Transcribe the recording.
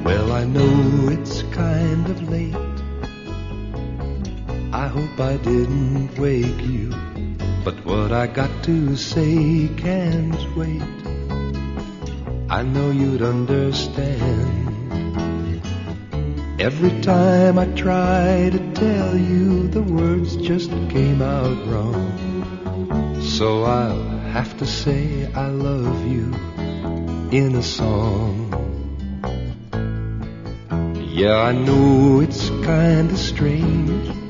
Well, I know it's kind of late. I hope I didn't wake you, but what I got to say can't wait. I know you'd understand. Every time I try to tell you, the words just came out wrong. So I'll have to say I love you in a song. Yeah, I know it's kinda strange,